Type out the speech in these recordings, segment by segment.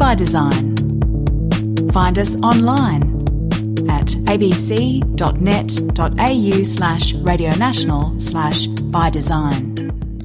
by design. Find us online at abc.net.au/radionational/bydesign.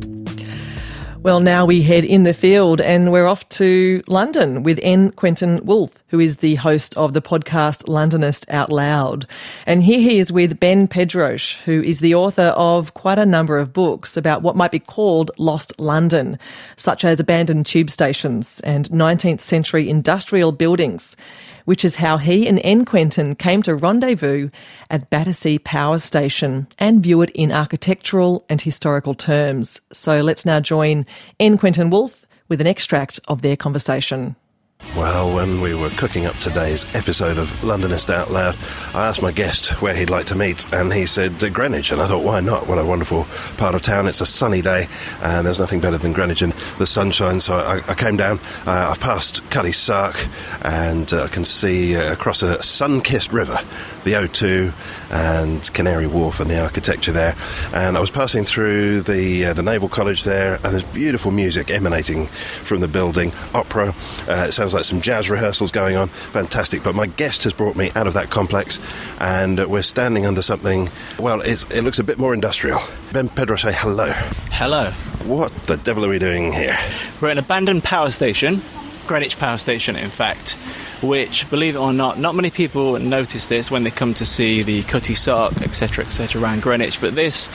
Well, now we head in the field and we're off to London with N. Quentin Woolf, who is the host of the podcast Londonist Out Loud. And here he is with Ben Pedroche, who is the author of quite a number of books about what might be called Lost London, such as abandoned tube stations and 19th century industrial buildings, which is how he and N. Quentin came to rendezvous at Battersea Power Station and view it in architectural and historical terms. So let's now join N. Quentin Woolf with an extract of their conversation. Well, when we were cooking up today's episode of Londonist Out Loud, I asked my guest where he'd like to meet, and he said Greenwich, and I thought, why not? What a wonderful part of town. It's a sunny day, and there's nothing better than Greenwich in the sunshine, so I came down. I've passed Cuddy Sark, and I can see across a sun-kissed river the O2 and Canary Wharf and the architecture there, and I was passing through the Naval College there, and there's beautiful music emanating from the building, opera. It sounds like some jazz rehearsals going on. Fantastic. But my guest has brought me out of that complex, and we're standing under something, well, it looks a bit more industrial. Ben Pedroche, hello. Hello. What the devil are we doing here? We're at an abandoned power station, Greenwich Power Station, in fact, which, believe it or not many people notice this when they come to see the Cutty Sark, etc., around Greenwich, but this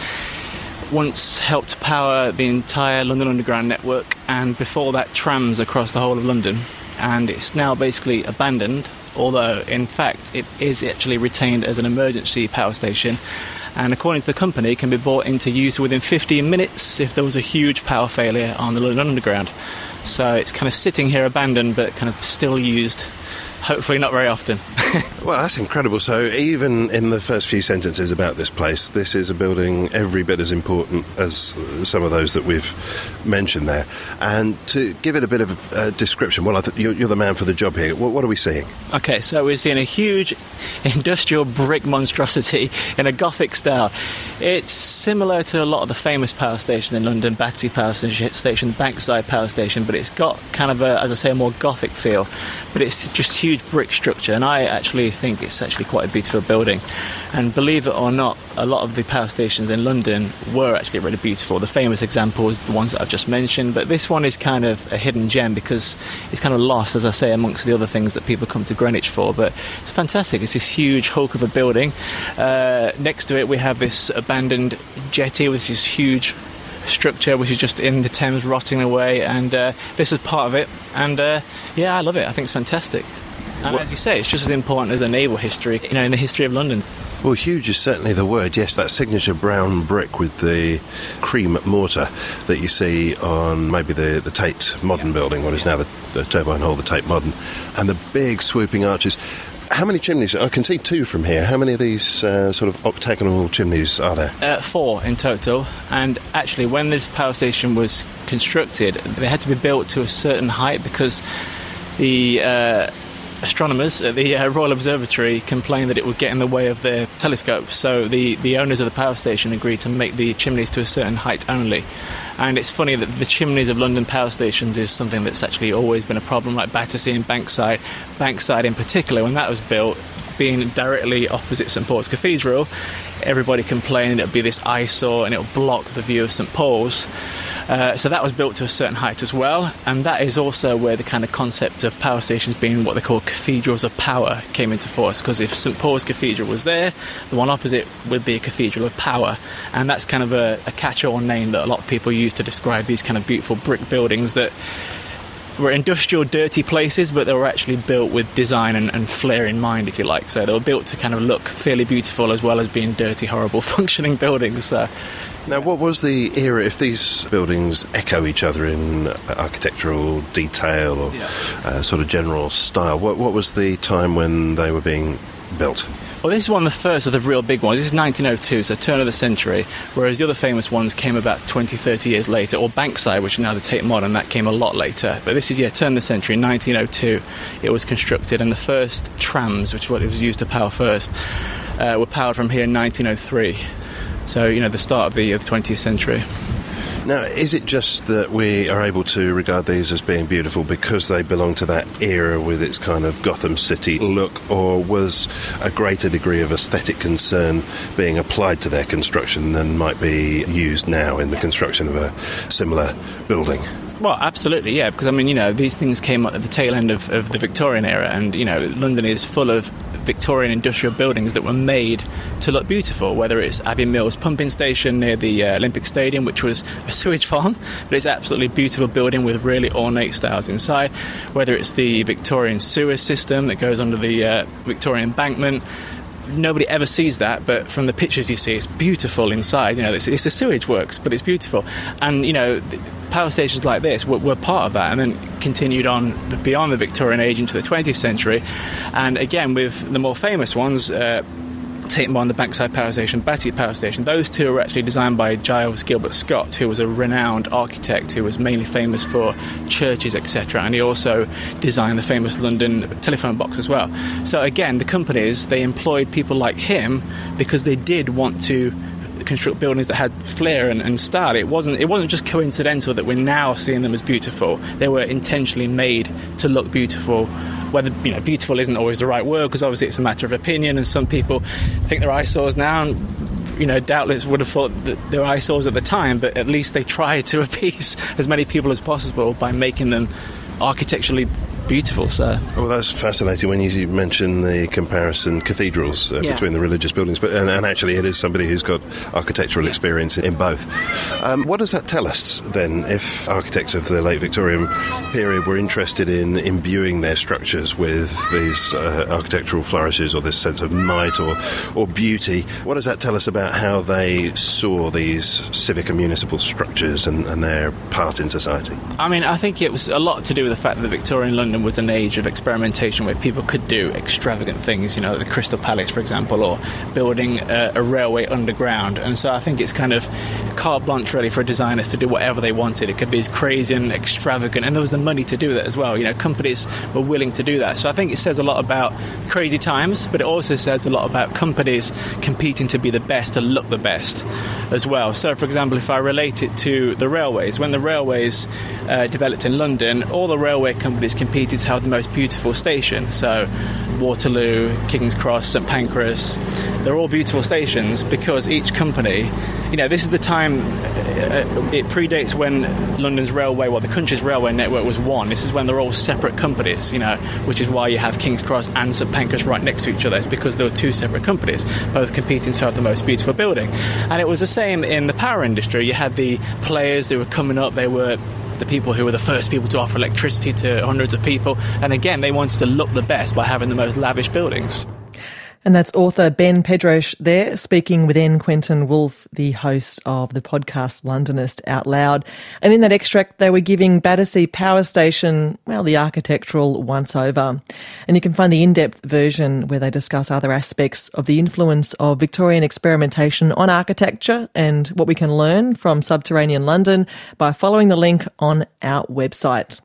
once helped power the entire London Underground network, and before that trams across the whole of London, and it's now basically abandoned, although in fact it is actually retained as an emergency power station, and according to the company it can be brought into use within 15 minutes if there was a huge power failure on the London Underground. So it's kind of sitting here abandoned but kind of still used. Hopefully not very often. Well, that's incredible. So even in the first few sentences about this place, this is a building every bit as important as some of those that we've mentioned there. And to give it a bit of a description, well, you're the man for the job here. What are we seeing? Okay, so we're seeing a huge industrial brick monstrosity in a Gothic style. It's similar to a lot of the famous power stations in London, Battersea Power Station, Bankside Power Station, but it's got kind of a, as I say, a more Gothic feel. But it's just huge brick structure, and I actually think it's actually quite a beautiful building. And believe it or not, a lot of the power stations in London were actually really beautiful. The famous example is the ones that I've just mentioned, but this one is kind of a hidden gem because it's kind of lost, as I say, amongst the other things that people come to Greenwich for. But it's fantastic. It's this huge hulk of a building. Next to it we have this abandoned jetty with this huge structure which is just in the Thames rotting away, and this is part of it, and yeah, I love it. I think it's fantastic. And as you say, it's just as important as the naval history, in the history of London. Well, huge is certainly the word, yes, that signature brown brick with the cream mortar that you see on maybe the Tate Modern building, what is now the Turbine Hall, the Tate Modern, and the big swooping arches. How many chimneys? I can see 2 from here. How many of these sort of octagonal chimneys are there? 4 in total. And actually, when this power station was constructed, they had to be built to a certain height because the astronomers at the Royal Observatory complained that it would get in the way of their telescopes. So the owners of the power station agreed to make the chimneys to a certain height only. And it's funny that the chimneys of London power stations is something that's actually always been a problem, like Battersea and Bankside. Bankside in particular, when that was built, being directly opposite St Paul's Cathedral, everybody complained it would be this eyesore and it would block the view of St Paul's. So that was built to a certain height as well, and that is also where the kind of concept of power stations being what they call cathedrals of power came into force, because if St Paul's Cathedral was there, the one opposite would be a cathedral of power, and that's kind of a catch-all name that a lot of people use to describe these kind of beautiful brick buildings that were industrial, dirty places, but they were actually built with design and flair in mind, if you like. So they were built to kind of look fairly beautiful as well as being dirty, horrible, functioning buildings. So. Now, what was the era, if these buildings echo each other in architectural detail or sort of general style, what was the time when they were being built? Well, this is one of the first of the real big ones. This is 1902, so turn of the century, whereas the other famous ones came about 20, 30 years later, or Bankside, which is now the Tate Modern, that came a lot later. But this is, turn of the century, 1902, it was constructed, and the first trams, which is what it was used to power first, were powered from here in 1903. So, the start of the 20th century. Now, is it just that we are able to regard these as being beautiful because they belong to that era with its kind of Gotham City look, or was a greater degree of aesthetic concern being applied to their construction than might be used now in the construction of a similar building? Well, absolutely, yeah, because, I mean, these things came up at the tail end of the Victorian era, and, London is full of Victorian industrial buildings that were made to look beautiful, whether it's Abbey Mills pumping station near the Olympic Stadium, which was a sewage farm, but it's absolutely beautiful building with really ornate styles inside, whether it's the Victorian sewer system that goes under the Victorian embankment. Nobody ever sees that, but from the pictures you see, it's beautiful inside. It's the sewage works, but it's beautiful. And, power stations like this were part of that, and then continued on beyond the Victorian age into the 20th century. And again, with the more famous ones, Tate Modern, the Bankside Power Station, Battersea Power Station, those two were actually designed by Giles Gilbert Scott, who was a renowned architect who was mainly famous for churches, etc. And he also designed the famous London telephone box as well. So again, the companies, they employed people like him because they did want to construct buildings that had flair and style. It wasn't just coincidental that we're now seeing them as beautiful. They were intentionally made to look beautiful. Whether beautiful isn't always the right word, because obviously it's a matter of opinion, and some people think they're eyesores now, and doubtless would have thought that they were eyesores at the time, but at least they tried to appease as many people as possible by making them architecturally beautiful. So, well, that's fascinating when you mention the comparison cathedrals between the religious buildings, but and actually it is somebody who's got architectural experience in both. What does that tell us then, if architects of the late Victorian period were interested in imbuing their structures with these architectural flourishes or this sense of might or beauty? What does that tell us about how they saw these civic and municipal structures and their part in society? I mean, I think it was a lot to do with the fact that Victorian London was an age of experimentation where people could do extravagant things, the Crystal Palace, for example, or building a railway underground. And so I think it's kind of carte blanche, really, for designers to do whatever they wanted. It could be as crazy and extravagant, and there was the money to do that as well. Companies were willing to do that. So I think it says a lot about crazy times, but it also says a lot about companies competing to be the best, to look the best as well. So, for example, if I relate it to the railways, when the railways developed in London, all the railway companies competed to have the most beautiful station. So Waterloo, King's Cross, St Pancras, they're all beautiful stations because each company, this is the time, it predates when London's railway, the country's railway network was one. This is when they're all separate companies, which is why you have King's Cross and St Pancras right next to each other. It's because there were two separate companies, both competing to have the most beautiful building. And it was the same in the power industry. You had the players who were coming up, they were the people who were the first people to offer electricity to hundreds of people. And again, they wanted to look the best by having the most lavish buildings. And that's author Ben Pedroche there, speaking with N. Quentin Woolf, the host of the podcast Londonist Out Loud. And in that extract, they were giving Battersea Power Station, the architectural once-over. And you can find the in-depth version where they discuss other aspects of the influence of Victorian experimentation on architecture and what we can learn from subterranean London by following the link on our website.